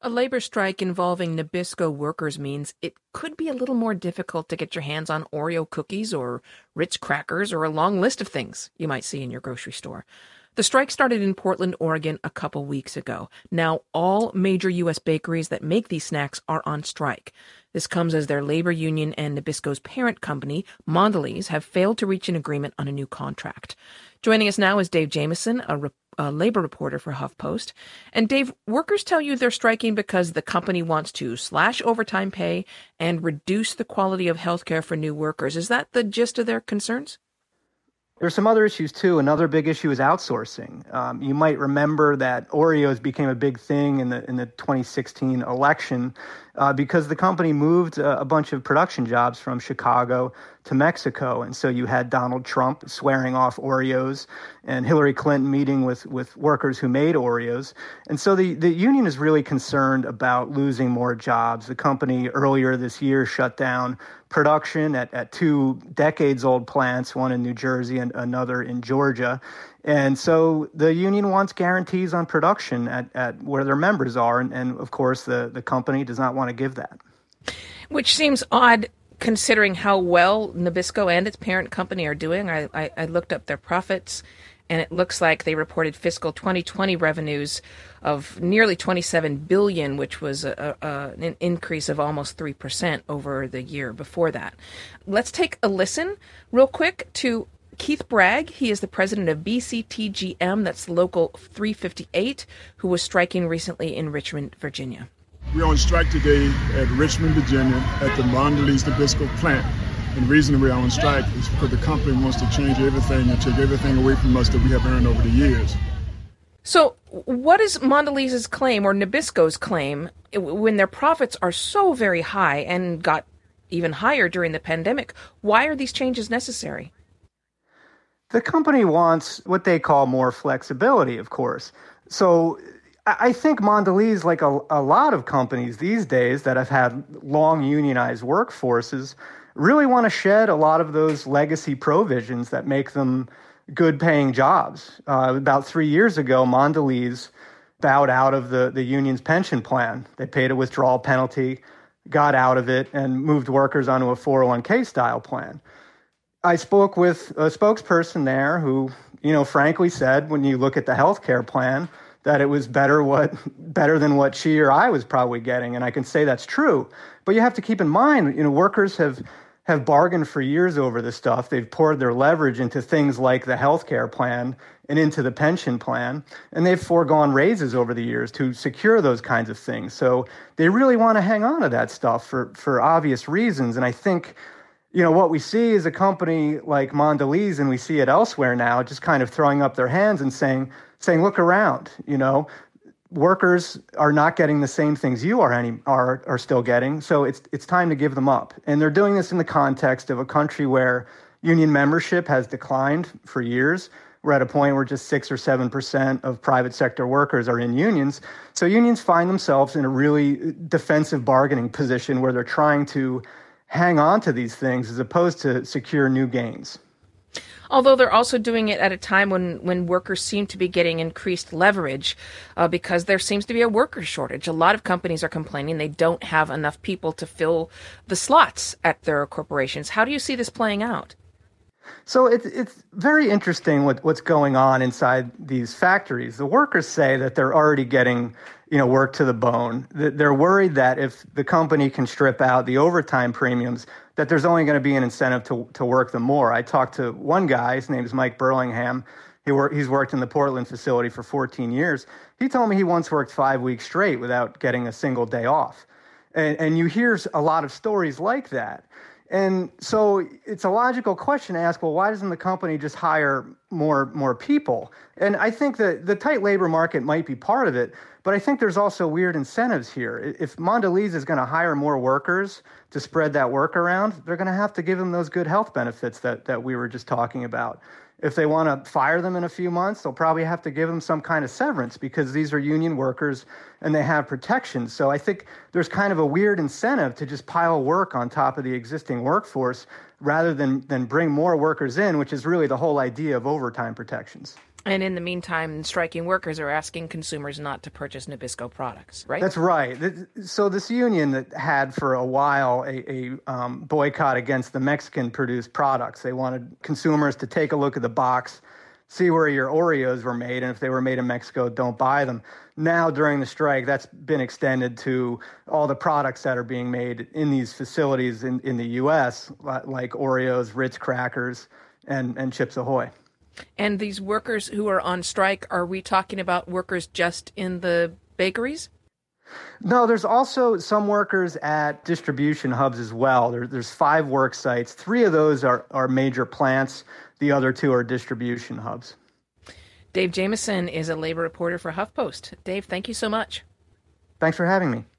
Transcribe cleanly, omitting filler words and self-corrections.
A labor strike involving Nabisco workers means it could be a little more difficult to get your hands on Oreo cookies or Ritz crackers or a long list of things you might see in your grocery store. The strike started in Portland, Oregon a couple weeks ago. Now all major U.S. bakeries that make these snacks are on strike. This comes as their labor union and Nabisco's parent company, Mondelez, have failed to reach an agreement on a new contract. Joining us now is Dave Jamieson, a labor reporter for HuffPost. And Dave, workers tell you they're striking because the company wants to slash overtime pay and reduce the quality of healthcare for new workers. Is that the gist of their concerns? There's some other issues, too. Another big issue is outsourcing. You might remember that Oreos became a big thing in the 2016 election because the company moved a bunch of production jobs from Chicago to Mexico. And so you had Donald Trump swearing off Oreos and Hillary Clinton meeting with workers who made Oreos. And so the union is really concerned about losing more jobs. The company earlier this year shut down production at two decades-old plants, one in New Jersey and another in Georgia. And so the union wants guarantees on production at where their members are. And of course, the company does not want to give that. Which seems odd considering how well Nabisco and its parent company are doing. I looked up their profits, and it looks like they reported fiscal 2020 revenues of nearly $27 billion, which was an increase of almost 3% over the year before that. Let's take a listen real quick to Keith Bragg. He is the president of BCTGM, that's Local 358, who was striking recently in Richmond, Virginia. We're on strike today at Richmond, Virginia, at the Mondelez Nabisco plant. And the reason we're on strike is because the company wants to change everything and take everything away from us that we have earned over the years. So what is Mondelez's claim, or Nabisco's claim, when their profits are so very high and got even higher during the pandemic? Why are these changes necessary? The company wants what they call more flexibility, of course. So I think Mondelez, like a lot of companies these days that have had long unionized workforces, really want to shed a lot of those legacy provisions that make them good-paying jobs. About 3 years ago, Mondelez bowed out of the union's pension plan. They paid a withdrawal penalty, got out of it, and moved workers onto a 401k style plan. I spoke with a spokesperson there who, frankly said, when you look at the healthcare plan, that it was better than what she or I was probably getting. And I can say that's true. But you have to keep in mind, workers have bargained for years over this stuff. They've poured their leverage into things like the healthcare plan and into the pension plan. And they've foregone raises over the years to secure those kinds of things. So they really want to hang on to that stuff for obvious reasons. And I think, what we see is a company like Mondelez, and we see it elsewhere now, just kind of throwing up their hands and saying, look around, workers are not getting the same things you are still getting. So it's time to give them up. And they're doing this in the context of a country where union membership has declined for years. We're at a point where just 6 or 7% of private sector workers are in unions. So unions find themselves in a really defensive bargaining position where they're trying to hang on to these things as opposed to secure new gains. Although they're also doing it at a time when workers seem to be getting increased leverage because there seems to be a worker shortage. A lot of companies are complaining they don't have enough people to fill the slots at their corporations. How do you see this playing out? So it's very interesting what's going on inside these factories. The workers say that they're already getting work to the bone. They're worried that if the company can strip out the overtime premiums, that there's only going to be an incentive to work them more. I talked to one guy, his name is Mike Burlingham. He's worked in the Portland facility for 14 years. He told me he once worked 5 weeks straight without getting a single day off. And you hear a lot of stories like that. And so it's a logical question to ask, well, why doesn't the company just hire more people? And I think that the tight labor market might be part of it, but I think there's also weird incentives here. If Mondelez is going to hire more workers to spread that work around, they're going to have to give them those good health benefits that we were just talking about. If they want to fire them in a few months, they'll probably have to give them some kind of severance because these are union workers and they have protections. So I think there's kind of a weird incentive to just pile work on top of the existing workforce rather than bring more workers in, which is really the whole idea of overtime protections. And in the meantime, striking workers are asking consumers not to purchase Nabisco products, right? That's right. So this union that had for a while a boycott against the Mexican-produced products, they wanted consumers to take a look at the box, see where your Oreos were made, and if they were made in Mexico, don't buy them. Now, during the strike, that's been extended to all the products that are being made in these facilities in the U.S., like Oreos, Ritz crackers, and Chips Ahoy. And these workers who are on strike, are we talking about workers just in the bakeries? No, there's also some workers at distribution hubs as well. There's 5 work sites. 3 of those are major plants. The other 2 are distribution hubs. Dave Jamieson is a labor reporter for HuffPost. Dave, thank you so much. Thanks for having me.